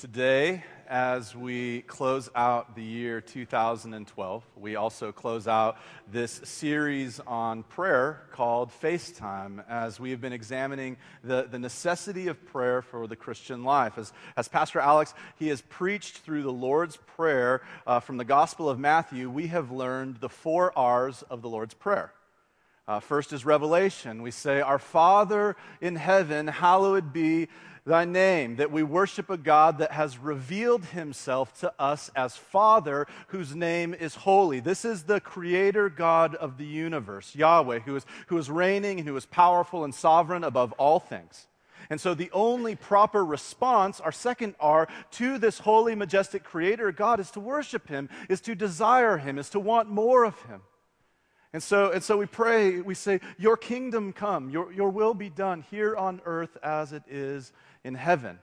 Today, as we close out the year 2012, we also close out this series on prayer called FaceTime, as we have been examining the necessity of prayer for the Christian life. As Pastor Alex, he has preached through the Lord's Prayer from the Gospel of Matthew, we have learned the 4 R's of the Lord's Prayer. First is revelation. We say, "Our Father in heaven, hallowed be thy name," that we worship a God that has revealed himself to us as Father, whose name is holy. This is the creator God of the universe, Yahweh, who is reigning and who is powerful and sovereign above all things. And so the only proper response, our second R, to this holy, majestic creator God is to worship him, is to desire him, is to want more of him. And so we pray, we say, "Your kingdom come, your will be done here on earth as it is in heaven."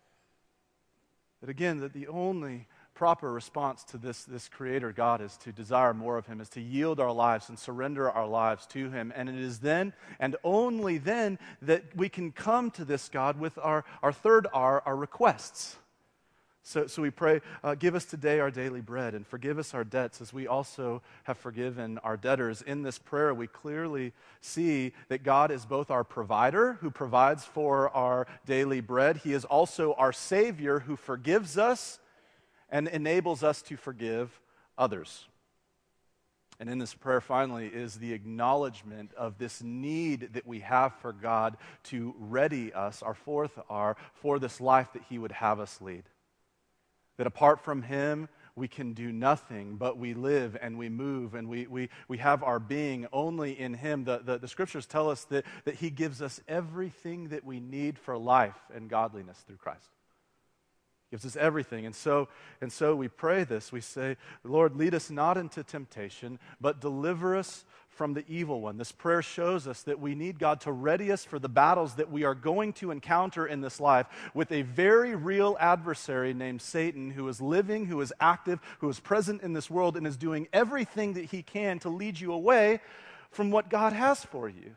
But again, that the only proper response to this Creator God is to desire more of him, is to yield our lives and surrender our lives to him. And it is then, and only then, that we can come to this God with our third R, our requests. So we pray, give us today our daily bread, and forgive us our debts as we also have forgiven our debtors. In this prayer, we clearly see that God is both our provider, who provides for our daily bread. He is also our Savior, who forgives us and enables us to forgive others. And in this prayer, finally, is the acknowledgement of this need that we have for God to ready us, our fourth R, for this life that he would have us lead. That apart from him, we can do nothing, but we live and we move and we have our being only in him. The scriptures tell us that he gives us everything that we need for life and godliness through Christ. He gives us everything. And so we pray this. We say, "Lord, lead us not into temptation, but deliver us from the evil one." This prayer shows us that we need God to ready us for the battles that we are going to encounter in this life with a very real adversary named Satan, who is living, who is active, who is present in this world, and is doing everything that he can to lead you away from what God has for you.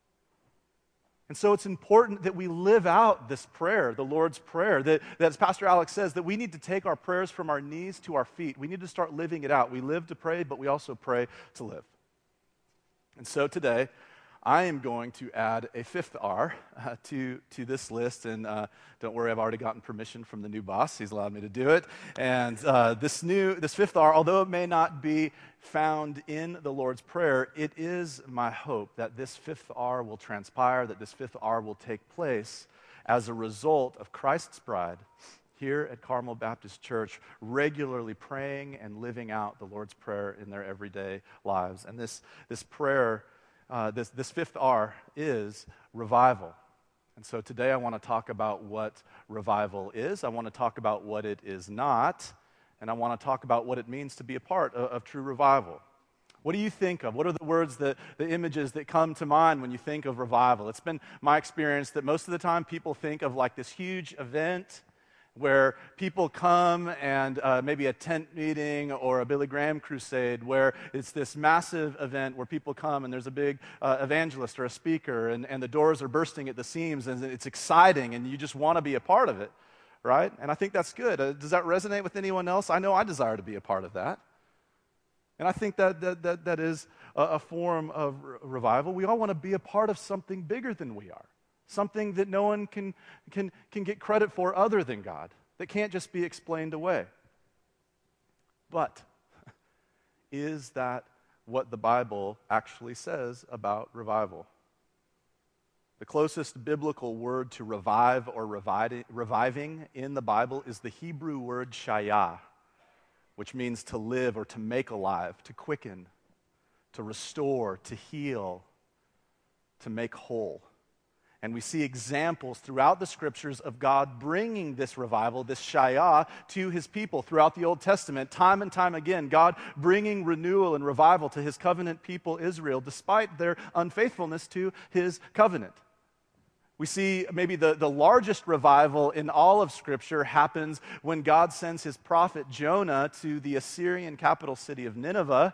And so it's important that we live out this prayer, the Lord's Prayer, that as Pastor Alex says, that we need to take our prayers from our knees to our feet. We need to start living it out. We live to pray, but we also pray to live. And so today, I am going to add a fifth R to this list. And don't worry, I've already gotten permission from the new boss. He's allowed me to do it. And this fifth R, although it may not be found in the Lord's Prayer, it is my hope that this fifth R will transpire, that this fifth R will take place as a result of Christ's bride here at Carmel Baptist Church, regularly praying and living out the Lord's Prayer in their everyday lives. And this prayer, this fifth R is revival. And so today I want to talk about what revival is. I want to talk about what it is not. And I want to talk about what it means to be a part of true revival. What do you think of? What are the words, the images that come to mind when you think of revival? It's been my experience that most of the time people think of like this huge event where people come and maybe a tent meeting or a Billy Graham crusade, where it's this massive event where people come and there's a big evangelist or a speaker and the doors are bursting at the seams and it's exciting and you just want to be a part of it, right? And I think that's good. Does that resonate with anyone else? I know I desire to be a part of that. And I think that is a form of revival. We all want to be a part of something bigger than we are. Something that no one can get credit for other than God, that can't just be explained away. But is that what the Bible actually says about revival? The closest biblical word to revive or reviving in the Bible is the Hebrew word shayah, which means to live or to make alive, to quicken, to restore, to heal, to make whole. And we see examples throughout the scriptures of God bringing this revival, this shayah, to his people throughout the Old Testament. Time and time again, God bringing renewal and revival to his covenant people Israel, despite their unfaithfulness to his covenant. We see maybe the largest revival in all of Scripture happens when God sends his prophet Jonah to the Assyrian capital city of Nineveh,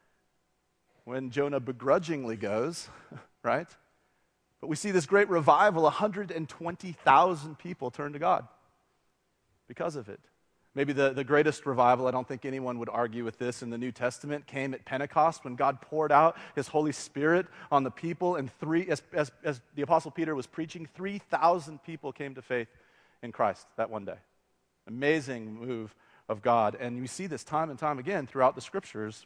when Jonah begrudgingly goes, right? But we see this great revival, 120,000 people turn to God. because of it. Maybe the greatest revival, I don't think anyone would argue with this, in the New Testament came at Pentecost when God poured out his Holy Spirit on the people, and as the Apostle Peter was preaching, 3,000 people came to faith in Christ that one day. Amazing move of God. And you see this time and time again throughout the Scriptures.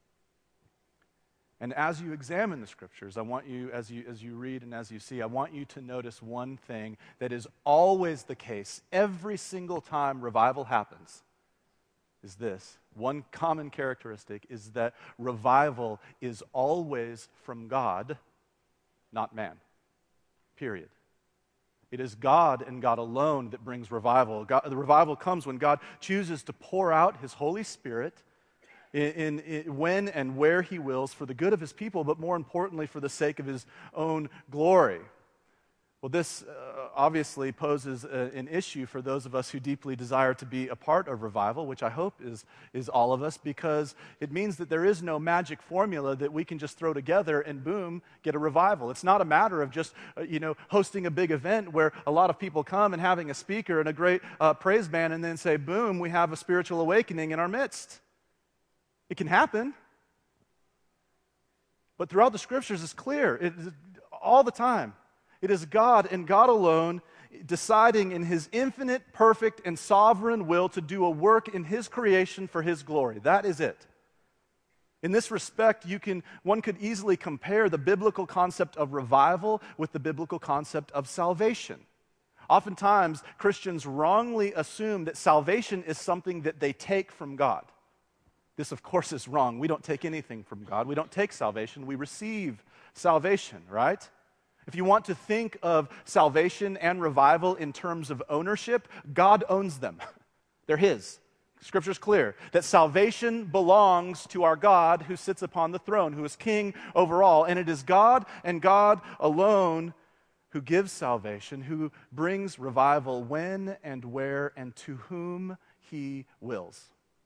And as you examine the Scriptures, I want you, as you read and as you see, I want you to notice one thing that is always the case every single time revival happens, is this. One common characteristic is that revival is always from God, not man. Period. It is God and God alone that brings revival. The revival comes when God chooses to pour out his Holy Spirit in when and where he wills for the good of his people, but more importantly for the sake of his own glory. Well, this obviously poses an issue for those of us who deeply desire to be a part of revival, which I hope is all of us, because it means that there is no magic formula that we can just throw together and boom, get a revival. It's not a matter of just hosting a big event where a lot of people come and having a speaker and a great praise band and then say, boom, we have a spiritual awakening in our midst. It can happen. But throughout the Scriptures, it's clear, all the time. It is God and God alone deciding in his infinite, perfect, and sovereign will to do a work in his creation for his glory. That is it. In this respect, one could easily compare the biblical concept of revival with the biblical concept of salvation. Oftentimes, Christians wrongly assume that salvation is something that they take from God. This, of course, is wrong. We don't take anything from God. We don't take salvation. We receive salvation, right? If you want to think of salvation and revival in terms of ownership, God owns them. They're his. Scripture's clear that salvation belongs to our God who sits upon the throne, who is king over all. And it is God and God alone who gives salvation, who brings revival when and where and to whom he wills.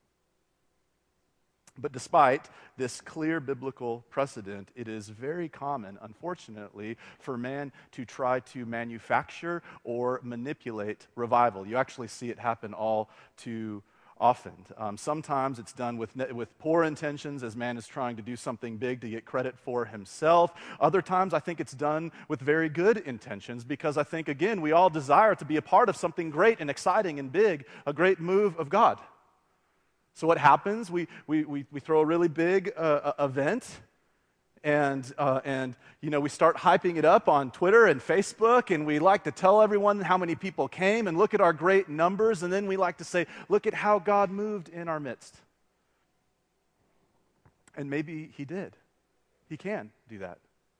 But despite this clear biblical precedent, it is very common, unfortunately, for man to try to manufacture or manipulate revival. You actually see it happen all too often. Sometimes it's done with poor intentions, as man is trying to do something big to get credit for himself. Other times I think it's done with very good intentions, because I think, again, we all desire to be a part of something great and exciting and big, a great move of God. So what happens? We throw a really big event, and we start hyping it up on Twitter and Facebook, and we like to tell everyone how many people came, and look at our great numbers, and then we like to say, look at how God moved in our midst. And maybe he did. He can do that.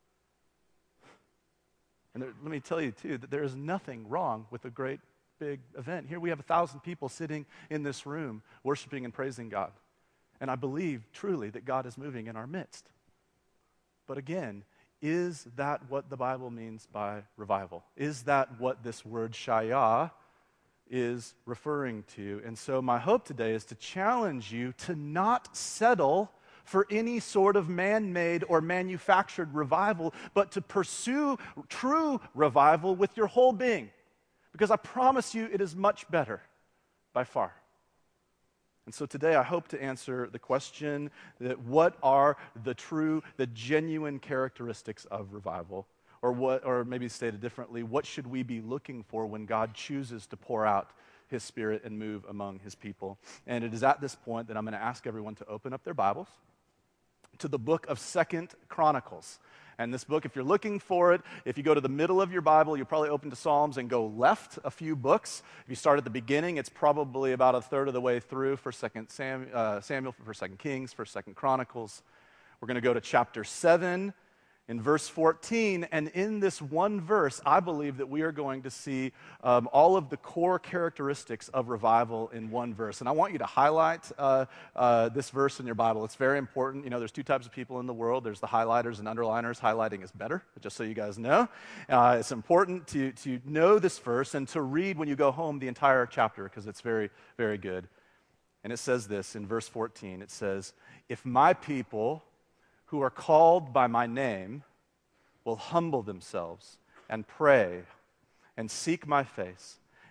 And let me tell you, too, that there is nothing wrong with a great big event. Here we have 1,000 people sitting in this room worshiping and praising God. And I believe truly that God is moving in our midst. But again, is that what the Bible means by revival? Is that what this word shaya is referring to? And so my hope today is to challenge you to not settle for any sort of man-made or manufactured revival, but to pursue true revival with your whole being. Because I promise you it is much better, by far. And so today I hope to answer the question that what are the genuine characteristics of revival? Or maybe stated differently, what should we be looking for when God chooses to pour out his Spirit and move among his people? And it is at this point that I'm going to ask everyone to open up their Bibles to the book of 2 Chronicles. And this book, if you're looking for it, if you go to the middle of your Bible, you'll probably open to Psalms and go left a few books. If you start at the beginning, it's probably about a third of the way through for 2 Samuel, for 2 Kings, for 2 Chronicles. We're going to go to chapter 7 in verse 14, and in this one verse, I believe that we are going to see all of the core characteristics of revival in one verse. And I want you to highlight this verse in your Bible. It's very important. You know, there's two types of people in the world. There's the highlighters and underliners. Highlighting is better, just so you guys know. It's important to know this verse and to read when you go home the entire chapter, because it's very, very good. And it says this in verse 14. It says, "If my people who are called by my name will humble themselves and pray and seek my face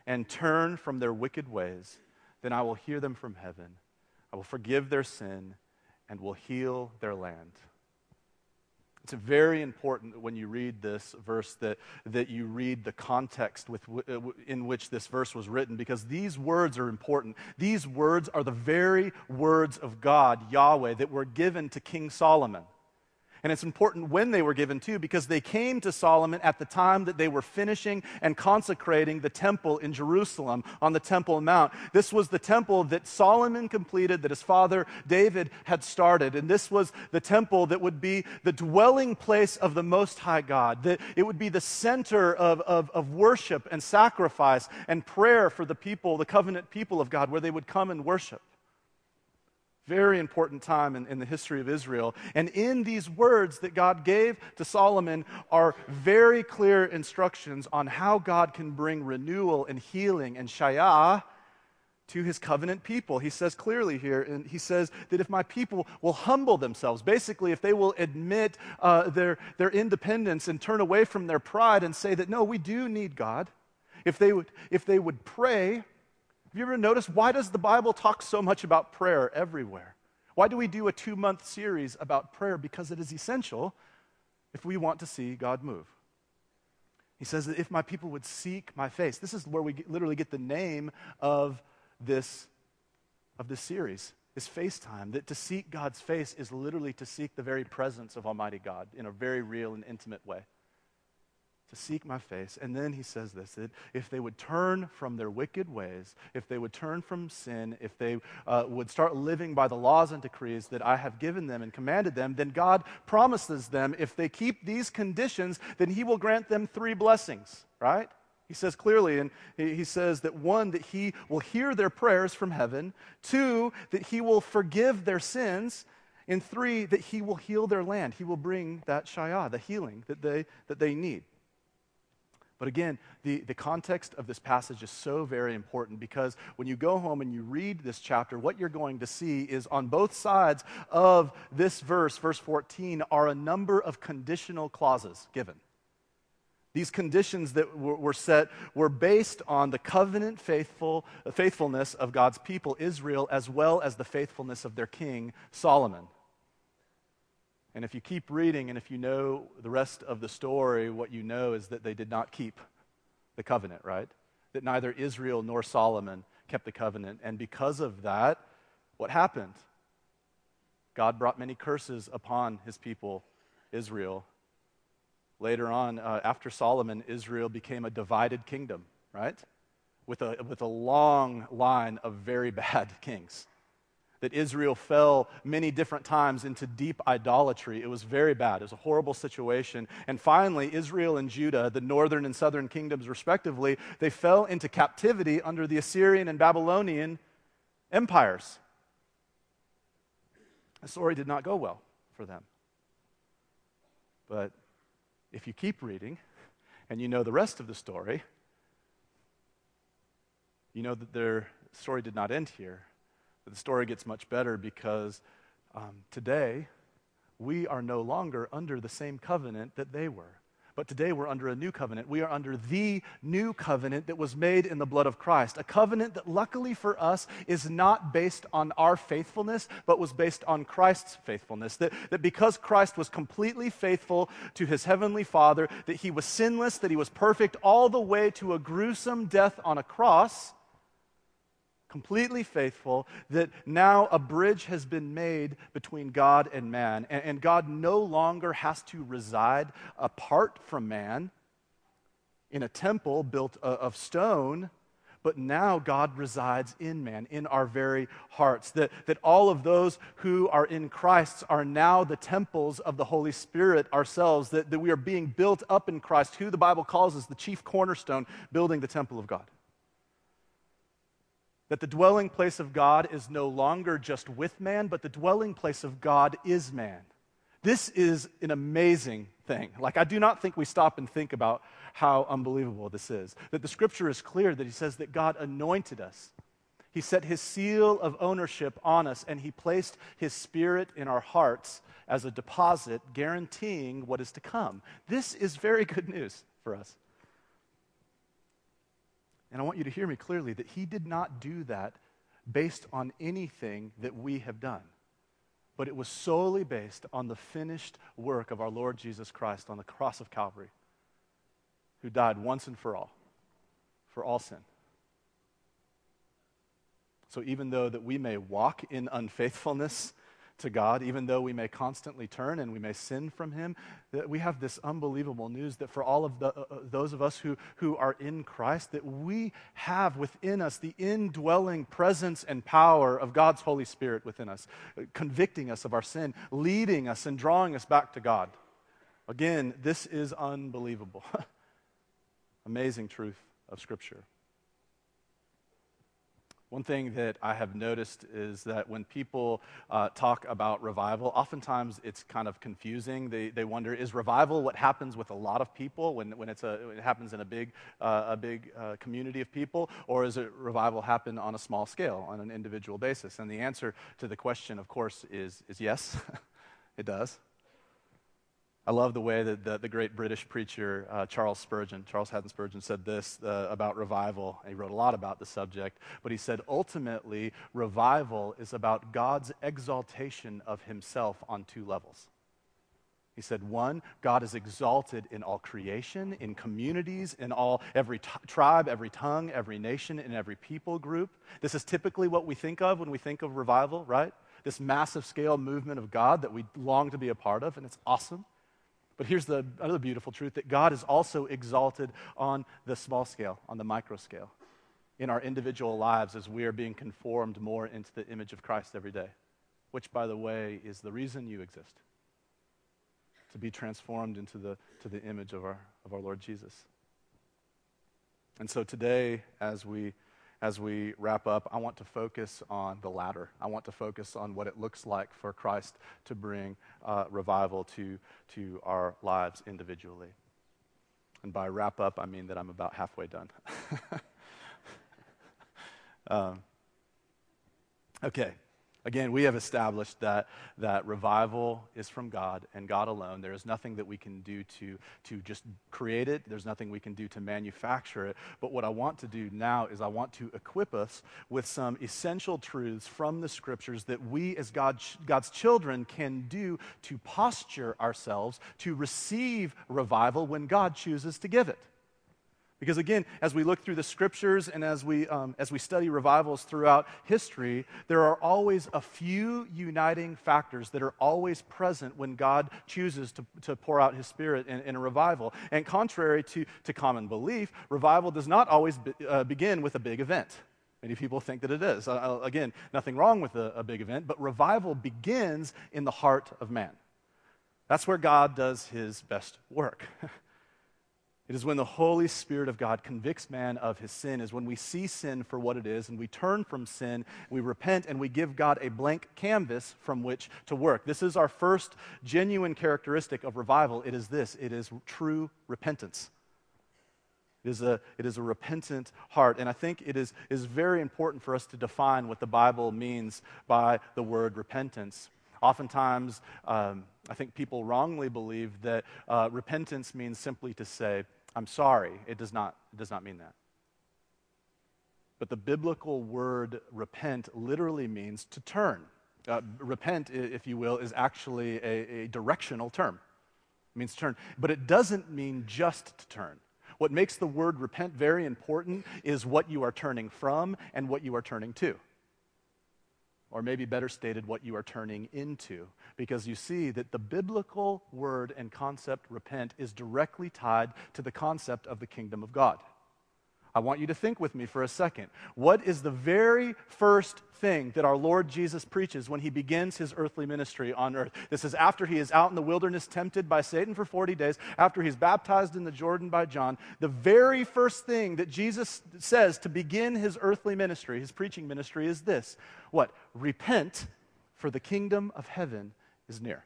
and turn from their wicked ways, then I will hear them from heaven. I will forgive their sin and will heal their land. It's very important when you read this verse that you read the context in which this verse was written, because these words are important. These words are the very words of God, Yahweh, that were given to King Solomon. And it's important when they were given too, because they came to Solomon at the time that they were finishing and consecrating the temple in Jerusalem on the Temple Mount. This was the temple that Solomon completed, that his father David had started. And this was the temple that would be the dwelling place of the Most High God, that it would be the center of worship and sacrifice and prayer for the people, the covenant people of God, where they would come and worship. Very important time in the history of Israel. And in these words that God gave to Solomon are very clear instructions on how God can bring renewal and healing and shayah to his covenant people. He says clearly here, and he says that if my people will humble themselves, basically if they will admit their independence and turn away from their pride and say that, no, we do need God, if they would pray. Have you ever noticed, why does the Bible talk so much about prayer everywhere? Why do we do a 2-month series about prayer? Because it is essential if we want to see God move. He says that if my people would seek my face, this is where we literally get the name of this series, is FaceTime. That to seek God's face is literally to seek the very presence of Almighty God in a very real and intimate way. To seek my face. And then he says this, that if they would turn from their wicked ways, if they would turn from sin, if they would start living by the laws and decrees that I have given them and commanded them, then God promises them, if they keep these conditions, then he will grant them 3 blessings, right? He says clearly, and he says that 1, that he will hear their prayers from heaven, 2, that he will forgive their sins, and 3, that he will heal their land. He will bring that shayah, the healing that they need. But again, the context of this passage is so very important, because when you go home and you read this chapter, what you're going to see is on both sides of this verse 14, are a number of conditional clauses given. These conditions that were set were based on the covenant faithfulness of God's people, Israel, as well as the faithfulness of their king, Solomon. And if you keep reading, and if you know the rest of the story, what you know is that they did not keep the covenant, right? That neither Israel nor Solomon kept the covenant. And because of that, what happened? God brought many curses upon his people, Israel. Later on, after Solomon, Israel became a divided kingdom, right? With a long line of very bad kings. That Israel fell many different times into deep idolatry. It was very bad. It was a horrible situation. And finally, Israel and Judah, the northern and southern kingdoms respectively, they fell into captivity under the Assyrian and Babylonian empires. The story did not go well for them. But if you keep reading, and you know the rest of the story, you know that their story did not end here. But the story gets much better, because today we are no longer under the same covenant that they were. But today we're under a new covenant. We are under the new covenant that was made in the blood of Christ. A covenant that luckily for us is not based on our faithfulness, but was based on Christ's faithfulness. That because Christ was completely faithful to his heavenly Father, that he was sinless, that he was perfect all the way to a gruesome death on a cross, completely faithful, that now a bridge has been made between God and man. And God no longer has to reside apart from man in a temple built of stone, but now God resides in man, in our very hearts. That all of those who are in Christ are now the temples of the Holy Spirit ourselves, that we are being built up in Christ, who the Bible calls as the chief cornerstone, building the temple of God. That the dwelling place of God is no longer just with man, but the dwelling place of God is man. This is an amazing thing. Like, I do not think we stop and think about how unbelievable this is. That the scripture is clear that he says that God anointed us. He set his seal of ownership on us, and he placed his spirit in our hearts as a deposit, guaranteeing what is to come. This is very good news for us. And I want you to hear me clearly that he did not do that based on anything that we have done, but it was solely based on the finished work of our Lord Jesus Christ on the cross of Calvary, who died once and for all sin. So even though that we may walk in unfaithfulness to God, even though we may constantly turn and we may sin from him, that we have this unbelievable news that for all of those of us who are in Christ, that we have within us the indwelling presence and power of God's Holy Spirit within us, convicting us of our sin, leading us and drawing us back to God. Again, this is unbelievable. Amazing truth of Scripture. One thing that I have noticed is that when people talk about revival, oftentimes it's kind of confusing. They wonder, is revival what happens with a lot of people when it happens in a big community of people, or is it revival happen on a small scale, on an individual basis? And the answer to the question, of course, is yes, it does. I love the way that the great British preacher Charles Haddon Spurgeon said this about revival. He wrote a lot about the subject, but he said, ultimately, revival is about God's exaltation of himself on two levels. He said, one, God is exalted in all creation, in communities, in every tribe, every tongue, every nation, and every people group. This is typically what we think of when we think of revival, right? This massive scale movement of God that we long to be a part of, and it's awesome. But here's the other beautiful truth, that God is also exalted on the small scale, on the micro scale, in our individual lives as we are being conformed more into the image of Christ every day, which, by the way, is the reason you exist, to be transformed into the image of our Lord Jesus. And so today, as we wrap up, I want to focus on the latter. I want to focus on what it looks like for Christ to bring revival to our lives individually. And by wrap up, I mean that I'm about halfway done. Okay. Again, we have established that revival is from God and God alone. There is nothing that we can do to just create it. There's nothing we can do to manufacture it. But what I want to do now is I want to equip us with some essential truths from the Scriptures that we as God's children can do to posture ourselves to receive revival when God chooses to give it. Because again, as we look through the Scriptures and as we study revivals throughout history, there are always a few uniting factors that are always present when God chooses to pour out His Spirit in a revival. And contrary to common belief, revival does not always begin with a big event. Many people think that it is. Again, nothing wrong with a big event, but revival begins in the heart of man. That's where God does His best work. It is when the Holy Spirit of God convicts man of his sin, is when we see sin for what it is, and we turn from sin, we repent, and we give God a blank canvas from which to work. This is our first genuine characteristic of revival. It is this. It is true repentance. It is a repentant heart. And I think it is very important for us to define what the Bible means by the word repentance. Oftentimes, I think people wrongly believe that repentance means simply to say, I'm sorry. It does not mean that. But the biblical word repent literally means to turn. Repent, if you will, is actually a directional term. It means turn. But it doesn't mean just to turn. What makes the word repent very important is what you are turning from and what you are turning to. Or maybe better stated, what you are turning into. Because you see that the biblical word and concept repent is directly tied to the concept of the kingdom of God. I want you to think with me for a second. What is the very first thing that our Lord Jesus preaches when He begins His earthly ministry on earth? This is after He is out in the wilderness tempted by Satan for 40 days, after He's baptized in the Jordan by John. The very first thing that Jesus says to begin His earthly ministry, His preaching ministry, is this. What? Repent, for the kingdom of heaven is near.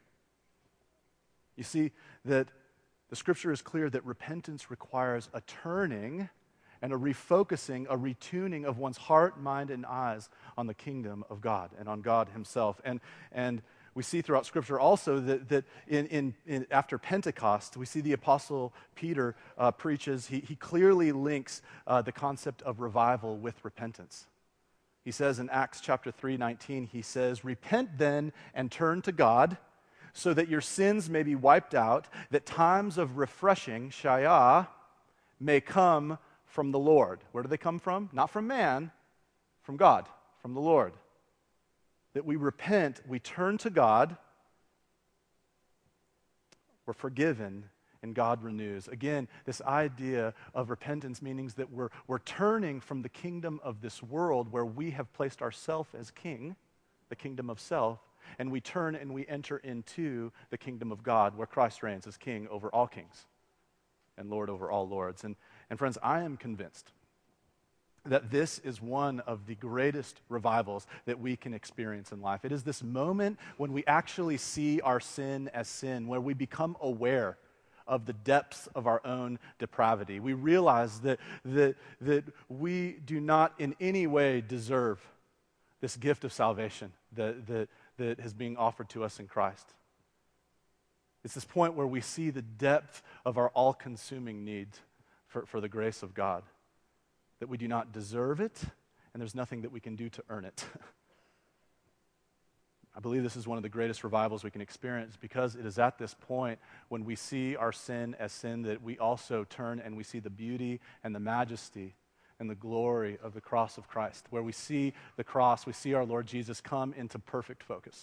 You see that the Scripture is clear that repentance requires a turning and a refocusing, a retuning of one's heart, mind, and eyes on the kingdom of God and on God Himself. And We see throughout Scripture also that after Pentecost, we see the Apostle Peter preaches, he clearly links the concept of revival with repentance. He says in Acts chapter 3:19, he says, "Repent then and turn to God, so that your sins may be wiped out, that times of refreshing, shayah, may come from the Lord." Where do they come from? Not from man, from God, from the Lord. That we repent, we turn to God, we're forgiven, and God renews. Again, this idea of repentance means that we're turning from the kingdom of this world where we have placed ourselves as king, the kingdom of self, and we turn and we enter into the kingdom of God where Christ reigns as king over all kings and Lord over all lords. And friends, I am convinced that this is one of the greatest revivals that we can experience in life. It is this moment when we actually see our sin as sin, where we become aware of the depths of our own depravity. We realize that we do not in any way deserve this gift of salvation that is being offered to us in Christ. It's this point where we see the depth of our all-consuming need for the grace of God, that we do not deserve it, and there's nothing that we can do to earn it. I believe this is one of the greatest revivals we can experience because it is at this point when we see our sin as sin that we also turn and we see the beauty and the majesty and the glory of the cross of Christ. Where we see the cross, we see our Lord Jesus come into perfect focus.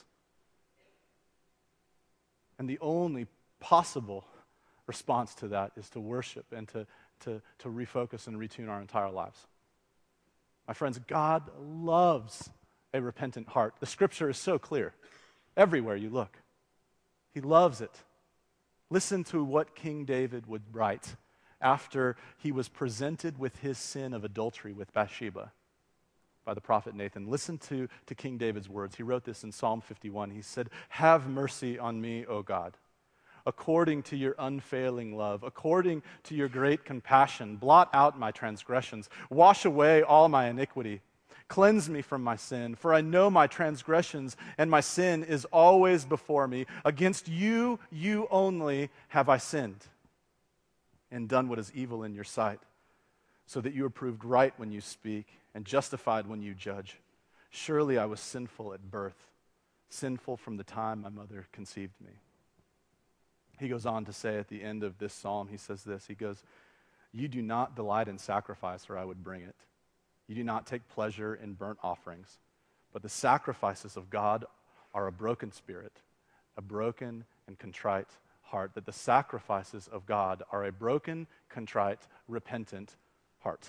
And the only possible response to that is to worship and to refocus and retune our entire lives. My friends, God loves a repentant heart. The Scripture is so clear. Everywhere you look, He loves it. Listen to what King David would write after he was presented with his sin of adultery with Bathsheba by the prophet Nathan. Listen to King David's words. He wrote this in Psalm 51. He said, "Have mercy on me, O God, according to your unfailing love, according to your great compassion. Blot out my transgressions. Wash away all my iniquity. Cleanse me from my sin, for I know my transgressions, and my sin is always before me. Against you, you only have I sinned, and done what is evil in your sight, so that you are proved right when you speak, and justified when you judge. Surely I was sinful at birth, sinful from the time my mother conceived me." He goes on to say at the end of this psalm, he says this, he goes, "You do not delight in sacrifice, or I would bring it. You do not take pleasure in burnt offerings, but the sacrifices of God are a broken spirit, a broken and contrite heart." That the sacrifices of God are a broken, contrite, repentant heart.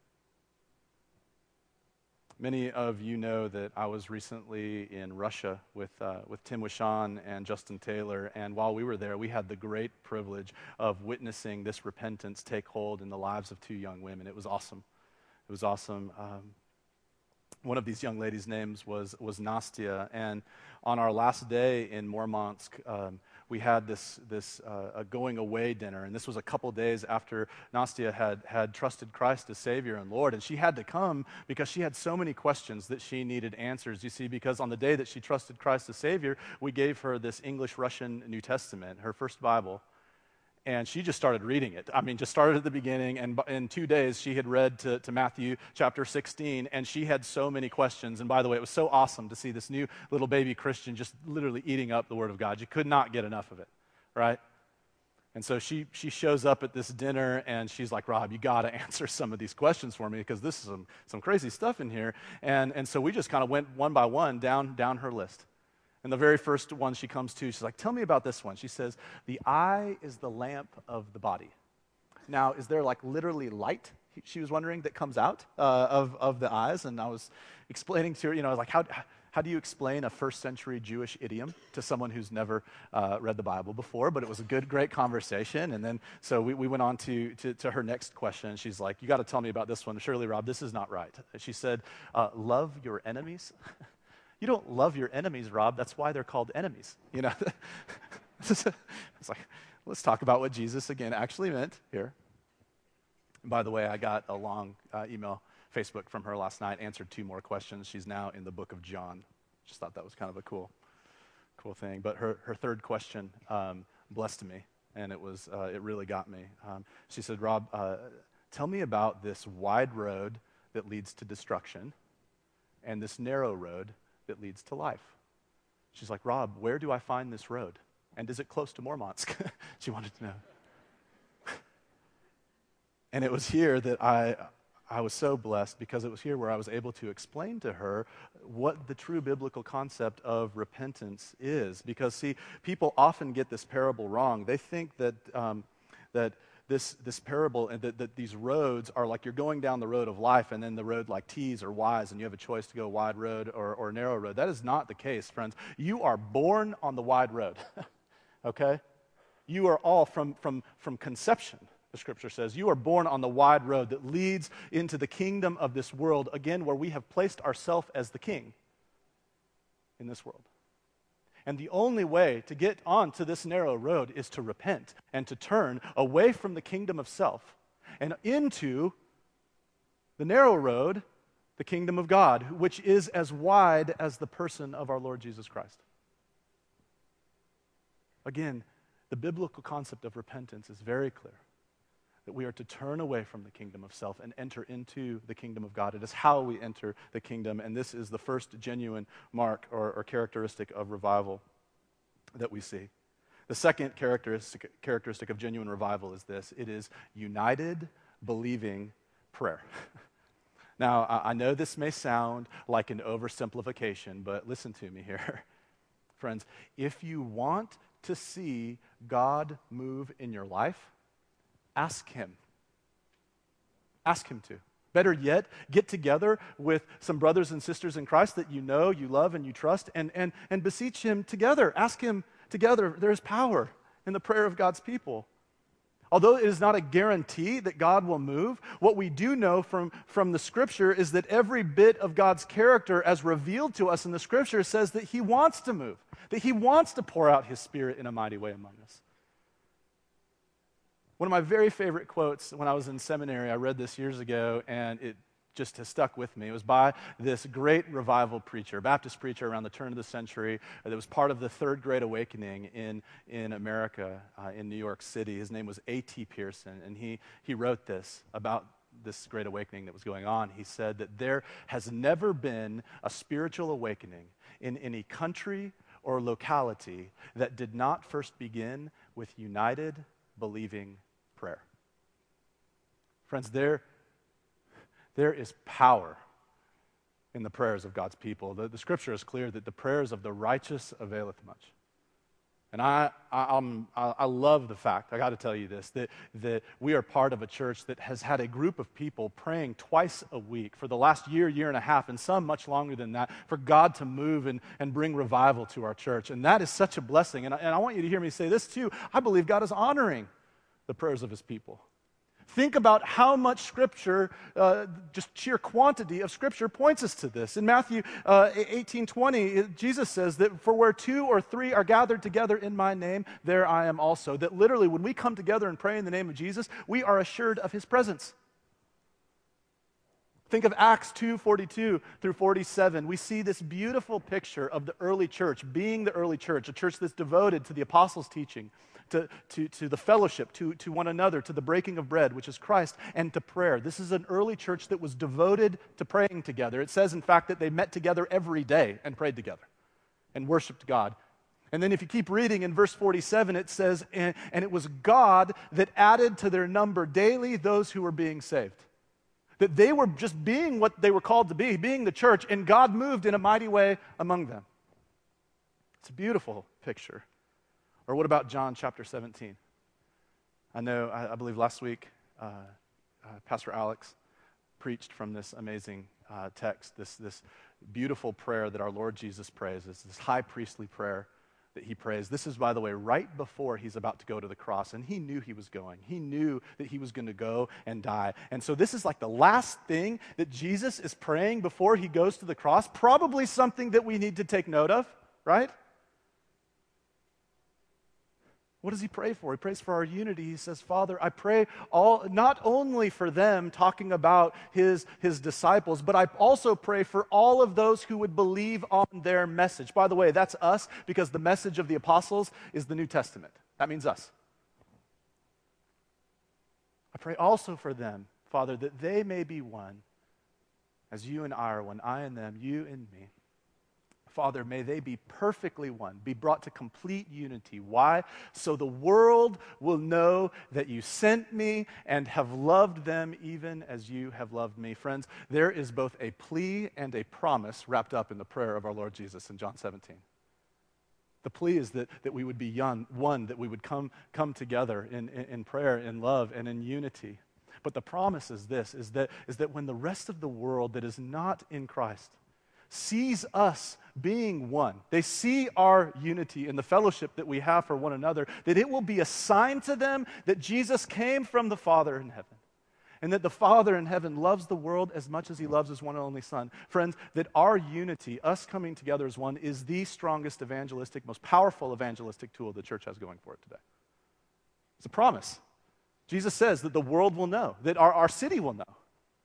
Many of you know that I was recently in Russia with Tim Wishan and Justin Taylor, and while we were there, we had the great privilege of witnessing this repentance take hold in the lives of two young women. It was awesome. It was awesome. One of these young ladies' names was Nastia, and on our last day in Murmansk, we had this a going away dinner, and this was a couple days after Nastia had trusted Christ as Savior and Lord, and she had to come because she had so many questions that she needed answers. You see, because on the day that she trusted Christ as Savior, we gave her this English-Russian New Testament, her first Bible. And she just started reading it. I mean, just started at the beginning, and in 2 days, she had read to Matthew chapter 16, and she had so many questions. And by the way, it was so awesome to see this new little baby Christian just literally eating up the Word of God. You could not get enough of it, right? And so she shows up at this dinner, and she's like, "Rob, you got to answer some of these questions for me, because this is some crazy stuff in here." And so we just kind of went one by one down her list. And the very first one she comes to, she's like, "Tell me about this one." She says, "The eye is the lamp of the body." Now, is there like literally light, she was wondering, that comes out of the eyes? And I was explaining to her, I was like, how do you explain a first century Jewish idiom to someone who's never read the Bible before? But it was a great conversation. And then, so we went on to her next question. She's like, "You got to tell me about this one. Surely, Rob, this is not right." She said, "Love your enemies." You don't love your enemies, Rob. That's why they're called enemies. It's like, let's talk about what Jesus, again, actually meant here. And by the way, I got a long email, Facebook from her last night, answered 2 more questions. She's now in the book of John. Just thought that was kind of a cool cool thing. But her third question blessed me, and it really got me. She said, Rob, tell me about this wide road that leads to destruction and this narrow road that leads to life. She's like, Rob, where do I find this road? And is it close to Mormonsk? She wanted to know. And it was here that I was so blessed, because it was here where I was able to explain to her what the true biblical concept of repentance is. Because, see, people often get this parable wrong. They think that this parable and that these roads are like you're going down the road of life, and then the road like T's or Y's, and you have a choice to go wide road or narrow road. That is not the case, friends. You are born on the wide road, okay? You are all from conception. The scripture says, you are born on the wide road that leads into the kingdom of this world, again, where we have placed ourselves as the king in this world. And the only way to get onto this narrow road is to repent and to turn away from the kingdom of self and into the narrow road, the kingdom of God, which is as wide as the person of our Lord Jesus Christ. Again, the biblical concept of repentance is very clear. That we are to turn away from the kingdom of self and enter into the kingdom of God. It is how we enter the kingdom, and this is the first genuine mark or characteristic of revival that we see. The second characteristic of genuine revival is this. It is united, believing prayer. Now, I know this may sound like an oversimplification, but listen to me here. Friends, if you want to see God move in your life, ask Him. Ask Him to. Better yet, get together with some brothers and sisters in Christ that you know, you love, and you trust, and beseech Him together. Ask Him together. There is power in the prayer of God's people. Although it is not a guarantee that God will move, what we do know from the Scripture is that every bit of God's character as revealed to us in the Scripture says that He wants to move, that He wants to pour out His Spirit in a mighty way among us. One of my very favorite quotes when I was in seminary, I read this years ago, and it just has stuck with me. It was by this great revival preacher, Baptist preacher around the turn of the century that was part of the Third Great Awakening in America, in New York City. His name was A.T. Pierson, and he wrote this about this Great Awakening that was going on. He said that there has never been a spiritual awakening in any country or locality that did not first begin with united, believing prayer. Friends, there is power in the prayers of God's people. The Scripture is clear that the prayers of the righteous availeth much. And I love the fact, I got to tell you this, that we are part of a church that has had a group of people praying twice a week for the last year and a half, and some much longer than that, for God to move and bring revival to our church. And that is such a blessing. And I want you to hear me say this too. I believe God is honoring the prayers of His people. Think about how much Scripture, just sheer quantity of Scripture points us to this. In Matthew 18:20, Jesus says that for where 2 or 3 are gathered together in my name, there I am also. That literally when we come together and pray in the name of Jesus, we are assured of His presence. Think of Acts 2:42 through 47. We see this beautiful picture of the early church, being the early church, a church that's devoted to the apostles' teaching, to the fellowship, to one another, to the breaking of bread, which is Christ, and to prayer. This is an early church that was devoted to praying together. It says, in fact, that they met together every day and prayed together and worshiped God. And then if you keep reading in verse 47, it says, and it was God that added to their number daily those who were being saved. That they were just being what they were called to be, being the church, and God moved in a mighty way among them. It's a beautiful picture. Or what about John chapter 17? I believe last week, Pastor Alex preached from this amazing text, this beautiful prayer that our Lord Jesus prays. It's this high priestly prayer that He prays. This is, by the way, right before He's about to go to the cross, and He knew He was going. He knew that He was going to go and die. And so this is like the last thing that Jesus is praying before He goes to the cross, probably something that we need to take note of, right? What does he pray for? He prays for our unity. He says, Father, I pray not only for them, talking about his disciples, but I also pray for all of those who would believe on their message. By the way, that's us, because the message of the apostles is the New Testament. That means us. I pray also for them, Father, that they may be one, as you and I are one, I and them, you and me. Father, may they be perfectly one, be brought to complete unity. Why? So the world will know that you sent me and have loved them even as you have loved me. Friends, there is both a plea and a promise wrapped up in the prayer of our Lord Jesus in John 17. The plea is that we would be one, that we would come together in prayer, in love, and in unity. But the promise is this, is that when the rest of the world that is not in Christ sees us being one, they see our unity and the fellowship that we have for one another, that it will be a sign to them that Jesus came from the Father in heaven, and that the Father in heaven loves the world as much as he loves his one and only Son. Friends, that our unity, us coming together as one, is the strongest evangelistic, most powerful evangelistic tool the church has going for it today. It's a promise. Jesus says that the world will know, that our city will know.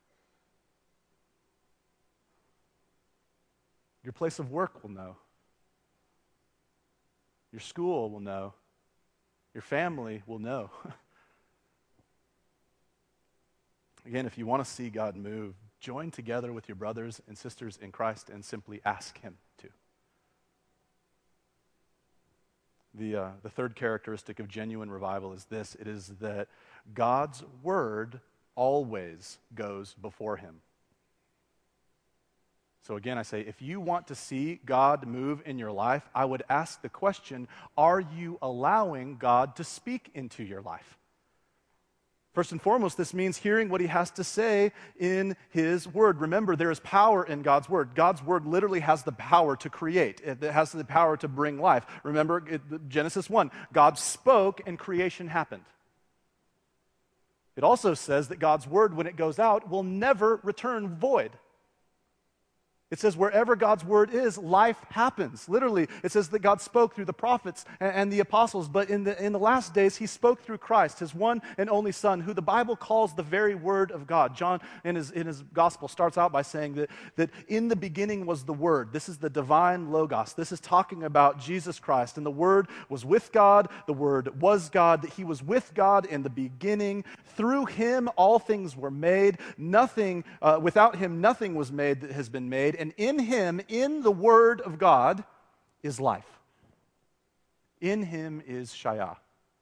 Your place of work will know. Your school will know. Your family will know. Again, if you want to see God move, join together with your brothers and sisters in Christ and simply ask him to. The third characteristic of genuine revival is this. It is that God's word always goes before him. So again, I say, if you want to see God move in your life, I would ask the question, are you allowing God to speak into your life? First and foremost, this means hearing what he has to say in his word. Remember, there is power in God's word. God's word literally has the power to create. It has the power to bring life. Remember, Genesis 1, God spoke and creation happened. It also says that God's word, when it goes out, will never return void. It says wherever God's word is, life happens. Literally, it says that God spoke through the prophets and the apostles, but in the last days, he spoke through Christ, his one and only Son, who the Bible calls the very word of God. John, in his gospel, starts out by saying that in the beginning was the Word. This is the divine Logos. This is talking about Jesus Christ. And the Word was with God. The Word was God. That he was with God in the beginning. Through him, all things were made. Without him, nothing was made that has been made. And in him, in the Word of God, is life. In him is Shaya.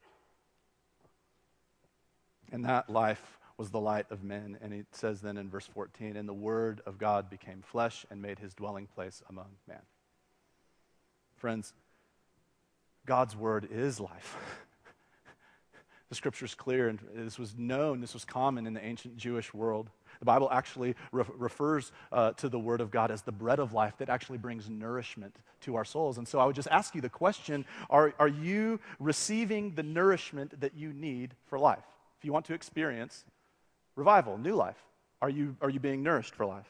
And that life was the light of men. And it says then in verse 14, and the Word of God became flesh and made his dwelling place among men. Friends, God's Word is life. The Scripture's clear, and this was known, this was common in the ancient Jewish world. The Bible actually refers to the Word of God as the bread of life that actually brings nourishment to our souls. And so I would just ask you the question, are you receiving the nourishment that you need for life? If you want to experience revival, new life, are you being nourished for life?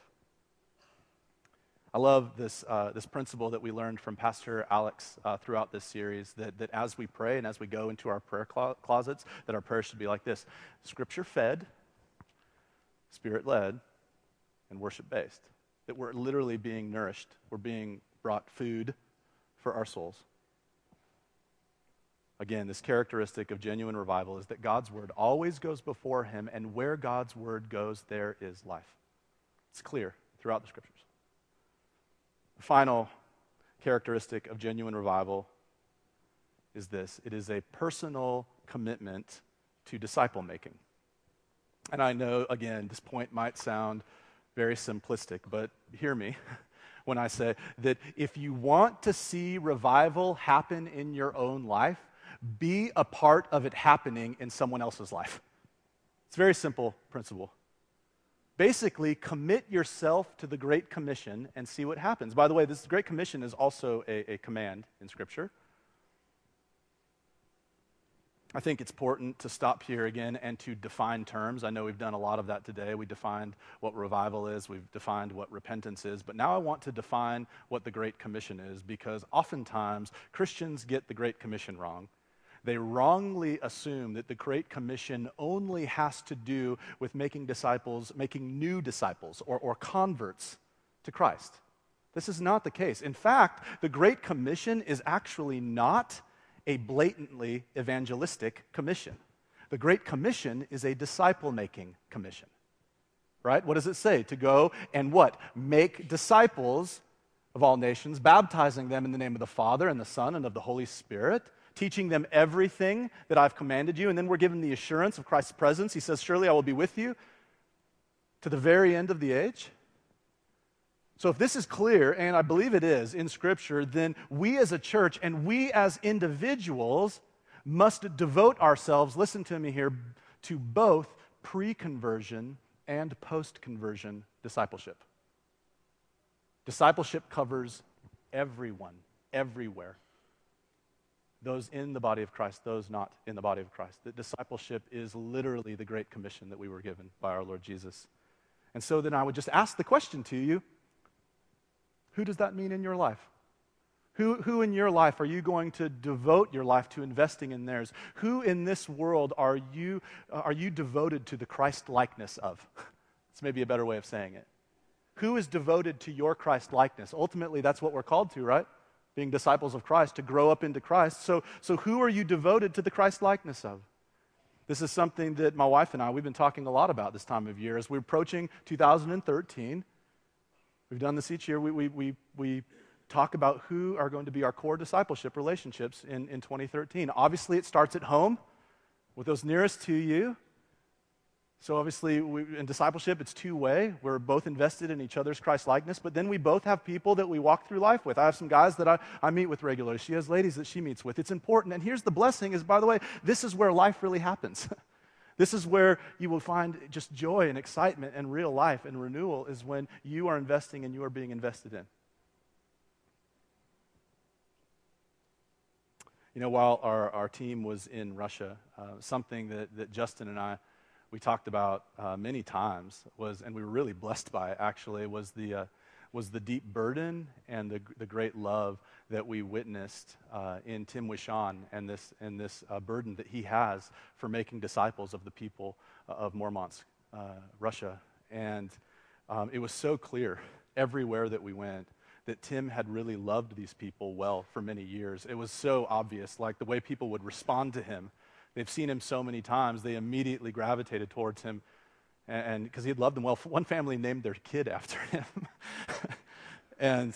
I love this principle that we learned from Pastor Alex throughout this series, that as we pray and as we go into our prayer closets, that our prayers should be like this: Scripture-fed, Spirit-led, and worship-based. That we're literally being nourished. We're being brought food for our souls. Again, this characteristic of genuine revival is that God's word always goes before him, and where God's word goes, there is life. It's clear throughout the Scriptures. The final characteristic of genuine revival is this: it is a personal commitment to disciple making. And I know, again, this point might sound very simplistic, but hear me when I say that if you want to see revival happen in your own life, be a part of it happening in someone else's life. It's a very simple principle. Basically, commit yourself to the Great Commission and see what happens. By the way, this Great Commission is also a command in Scripture. I think it's important to stop here again and to define terms. I know we've done a lot of that today. We defined what revival is. We've defined what repentance is. But now I want to define what the Great Commission is, because oftentimes Christians get the Great Commission wrong. They wrongly assume that the Great Commission only has to do with making disciples, making new disciples or converts to Christ. This is not the case. In fact, the Great Commission is actually not a blatantly evangelistic commission. The Great Commission is a disciple-making commission, right? What does it say? To go and what? Make disciples of all nations, baptizing them in the name of the Father and the Son and of the Holy Spirit, teaching them everything that I've commanded you. And then we're given the assurance of Christ's presence. He says, surely I will be with you to the very end of the age. So if this is clear, and I believe it is in Scripture, then we as a church and we as individuals must devote ourselves, listen to me here, to both pre-conversion and post-conversion discipleship. Discipleship covers everyone, everywhere. Those in the body of Christ, those not in the body of Christ. That discipleship is literally the Great Commission that we were given by our Lord Jesus. And so then I would just ask the question to you, who does that mean in your life? Who in your life are you going to devote your life to investing in theirs? Who in this world are you devoted to the Christ likeness of? It's maybe a better way of saying it. Who is devoted to your Christ likeness? Ultimately, that's what we're called to, right? Being disciples of Christ, to grow up into Christ. So who are you devoted to the Christ likeness of? This is something that my wife and I, we've been talking a lot about this time of year. As we're approaching 2013, we've done this each year. We talk about who are going to be our core discipleship relationships in 2013. Obviously, it starts at home with those nearest to you. So obviously, in discipleship, it's two-way. We're both invested in each other's Christ-likeness, but then we both have people that we walk through life with. I have some guys that I meet with regularly. She has ladies that she meets with. It's important. And here's the blessing is, by the way, this is where life really happens. This is where you will find just joy and excitement and real life and renewal is when you are investing and you are being invested in. You know, while our team was in Russia, something that Justin and I, we talked about many times was, and we were really blessed by it actually, was the deep burden and the great love that we witnessed in Tim Wishon and this burden that he has for making disciples of the people of Murmansk, Russia. And it was so clear everywhere that we went that Tim had really loved these people well for many years. It was so obvious, like the way people would respond to him. They've seen him so many times, they immediately gravitated towards him, and because he had loved them well. One family named their kid after him. And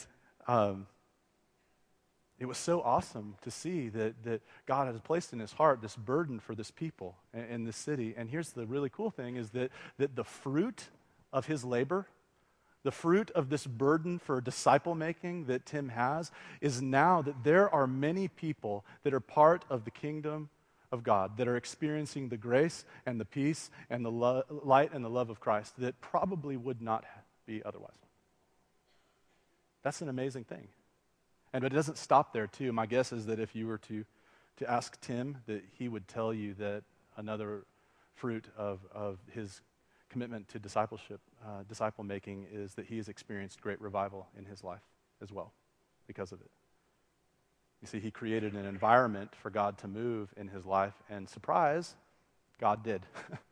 it was so awesome to see that God has placed in his heart this burden for this people in this city. And here's the really cool thing is that the fruit of his labor, the fruit of this burden for disciple making that Tim has is now that there are many people that are part of the kingdom of God that are experiencing the grace and the peace and the light and the love of Christ that probably would not be otherwise. That's an amazing thing. And it doesn't stop there too. My guess is that if you were to ask Tim, that he would tell you that another fruit of his commitment to discipleship, disciple making, is that he has experienced great revival in his life as well because of it. You see, he created an environment for God to move in his life, and surprise, God did.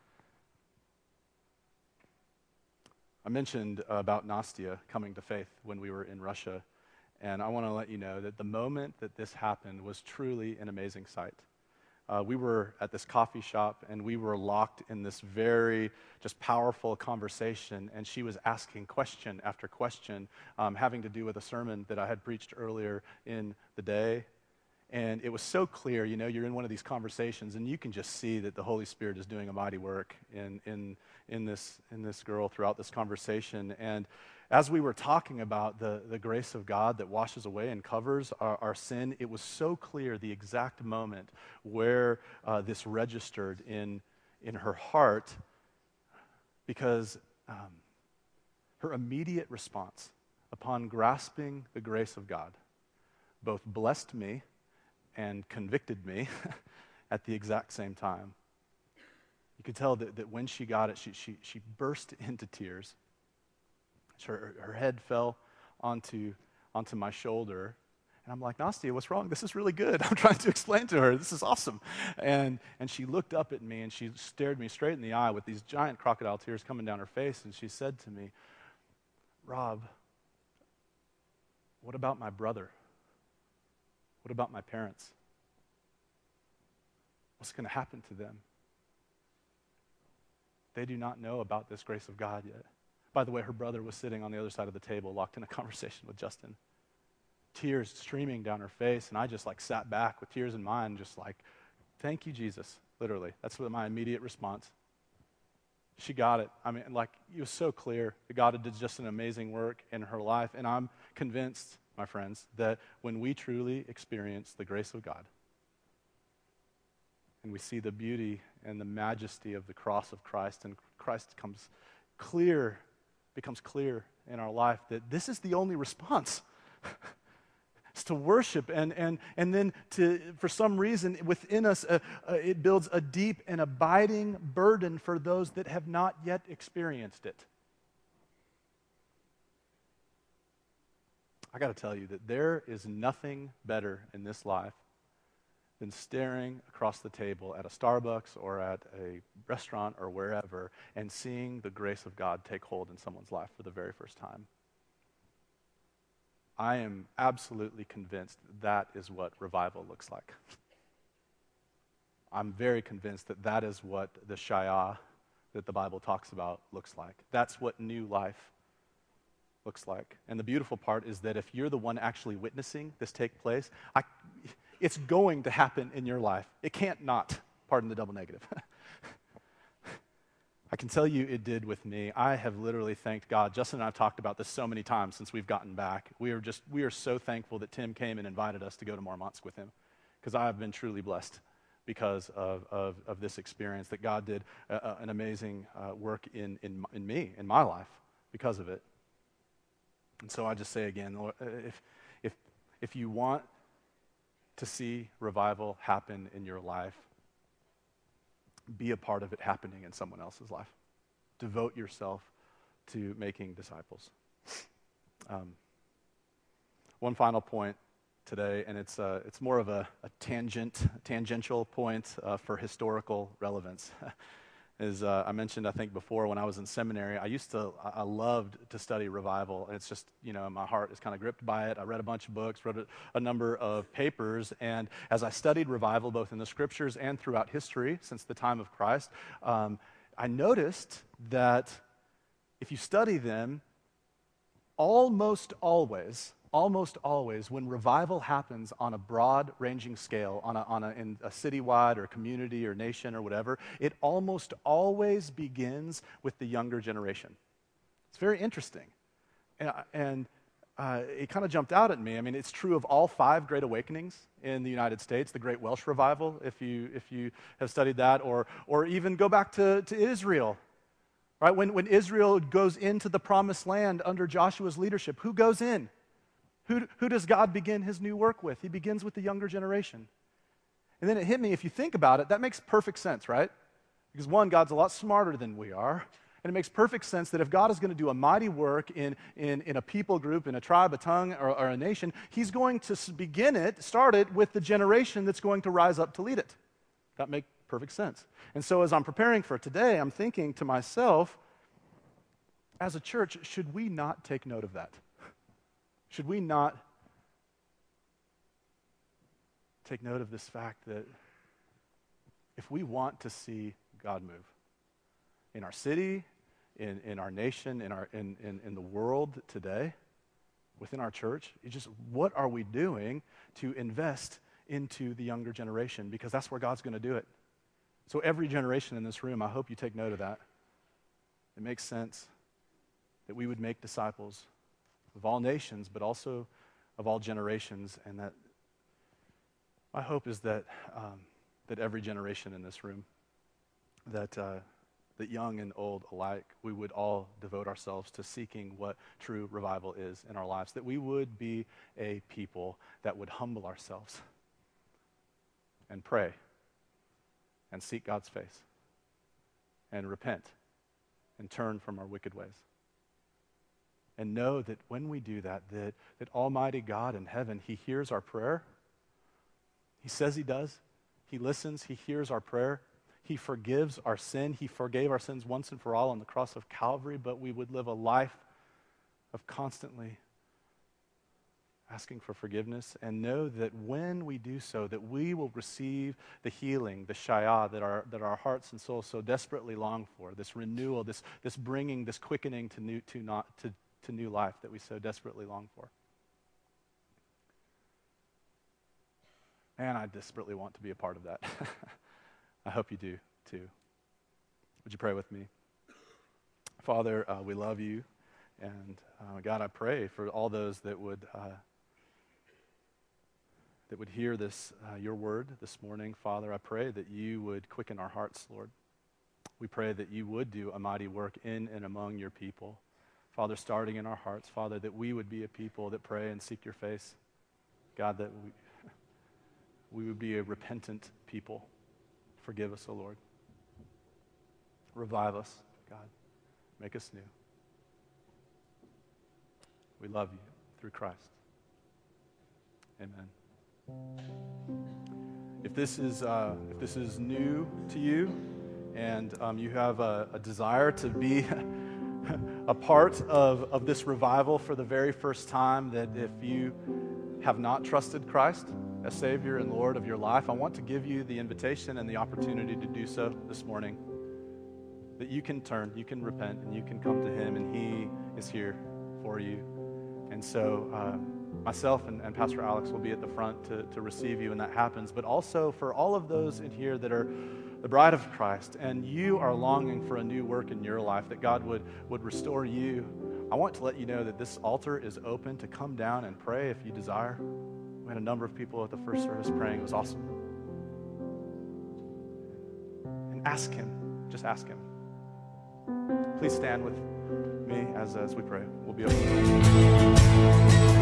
I mentioned about Nastya coming to faith when we were in Russia, and I want to let you know that the moment that this happened was truly an amazing sight. We were at this coffee shop, and we were locked in this very just powerful conversation, and she was asking question after question having to do with a sermon that I had preached earlier in the day. And it was so clear, you know, you're in one of these conversations, and you can just see that the Holy Spirit is doing a mighty work in this girl throughout this conversation. And as we were talking about the grace of God that washes away and covers our sin, it was so clear the exact moment where this registered in her heart, because her immediate response upon grasping the grace of God both blessed me and convicted me at the exact same time. You could tell that when she got it, she burst into tears. Her head fell onto my shoulder, And I'm like, Nastia, what's wrong? This is really good. I'm trying to explain to her. This is awesome. And she looked up at me and she stared me straight in the eye with these giant crocodile tears coming down her face. And she said to me, Rob, what about my brother? What about my parents? What's going to happen to them? They do not know about this grace of God yet. By the way, her brother was sitting on the other side of the table, locked in a conversation with Justin. Tears streaming down her face, and I just sat back with tears in mine, just thank you, Jesus, literally. That's my immediate response. She got it. I mean, it was so clear that God did just an amazing work in her life, and I'm convinced, my friends, that when we truly experience the grace of God, and we see the beauty and the majesty of the cross of Christ, and Christ becomes clear in our life, that this is the only response. It's to worship, and then for some reason within us, it builds a deep and abiding burden for those that have not yet experienced it. I got to tell you that there is nothing better in this life than staring across the table at a Starbucks or at a restaurant or wherever and seeing the grace of God take hold in someone's life for the very first time. I am absolutely convinced that is what revival looks like. I'm very convinced that that is what the Shaya that the Bible talks about looks like. That's what new life looks like. And the beautiful part is that if you're the one actually witnessing this take place, it's going to happen in your life. It can't not, pardon the double negative. I can tell you it did with me. I have literally thanked God. Justin and I have talked about this so many times since we've gotten back. We are so thankful that Tim came and invited us to go to Murmansk with him, because I have been truly blessed because of this experience, that God did an amazing work in me, in my life, because of it. And so I just say again, Lord, if you want to see revival happen in your life, be a part of it happening in someone else's life. Devote yourself to making disciples. One final point today, and it's more of a tangential point for historical relevance. Is I mentioned, I think before, when I was in seminary, I loved to study revival. It's just, my heart is kind of gripped by it. I read a bunch of books, wrote a number of papers, and as I studied revival, both in the scriptures and throughout history since the time of Christ, I noticed that if you study them, almost always, when revival happens on a broad-ranging scale, in a citywide or community or nation or whatever, it almost always begins with the younger generation. It's very interesting. And it kind of jumped out at me. I mean, it's true of all 5 Great Awakenings in the United States, the Great Welsh Revival, if you have studied that, or even go back to Israel. Right? When Israel goes into the Promised Land under Joshua's leadership, who goes in? Who does God begin his new work with? He begins with the younger generation. And then it hit me, if you think about it, that makes perfect sense, right? Because one, God's a lot smarter than we are. And it makes perfect sense that if God is going to do a mighty work in a people group, in a tribe, a tongue, or a nation, he's going to start it with the generation that's going to rise up to lead it. That makes perfect sense. And so as I'm preparing for today, I'm thinking to myself, as a church, should we not take note of that? Should we not take note of this fact that if we want to see God move in our city, in our nation, in the world today, within our church, what are we doing to invest into the younger generation? Because that's where God's going to do it. So every generation in this room, I hope you take note of that. It makes sense that we would make disciples of all nations, but also of all generations, and that my hope is that every generation in this room, that young and old alike, we would all devote ourselves to seeking what true revival is in our lives, that we would be a people that would humble ourselves and pray and seek God's face and repent and turn from our wicked ways and know that when we do that, that Almighty God in heaven, he hears our prayer. He says he does. He listens. He hears our prayer. He forgives our sin. He forgave our sins once and for all on the cross of Calvary, but we would live a life of constantly asking for forgiveness, and know that when we do so, that we will receive the healing, the shayah that our hearts and souls so desperately long for, this renewal, this bringing, this quickening to new life that we so desperately long for. Man, I desperately want to be a part of that. I hope you do too. Would you pray with me? Father, we love you, and God, I pray for all those that would hear this, your word this morning. Father, I pray that you would quicken our hearts, Lord. We pray that you would do a mighty work in and among your people. Father, starting in our hearts, Father, that we would be a people that pray and seek your face. God, that we would be a repentant people. Forgive us, O Lord. Revive us, God. Make us new. We love you through Christ. Amen. If this is new to you, and you have a desire to be a part of this revival for the very first time, that if you have not trusted Christ as Savior and Lord of your life, I want to give you the invitation and the opportunity to do so this morning. That you can turn, you can repent, and you can come to Him, and He is here for you. And so myself and Pastor Alex will be at the front to receive you when that happens. But also for all of those in here that are the bride of Christ, and you are longing for a new work in your life, that God would restore you, I want to let you know that this altar is open to come down and pray if you desire. We had a number of people at the first service praying. It was awesome. And ask Him. Just ask Him. Please stand with me as we pray. We'll be open.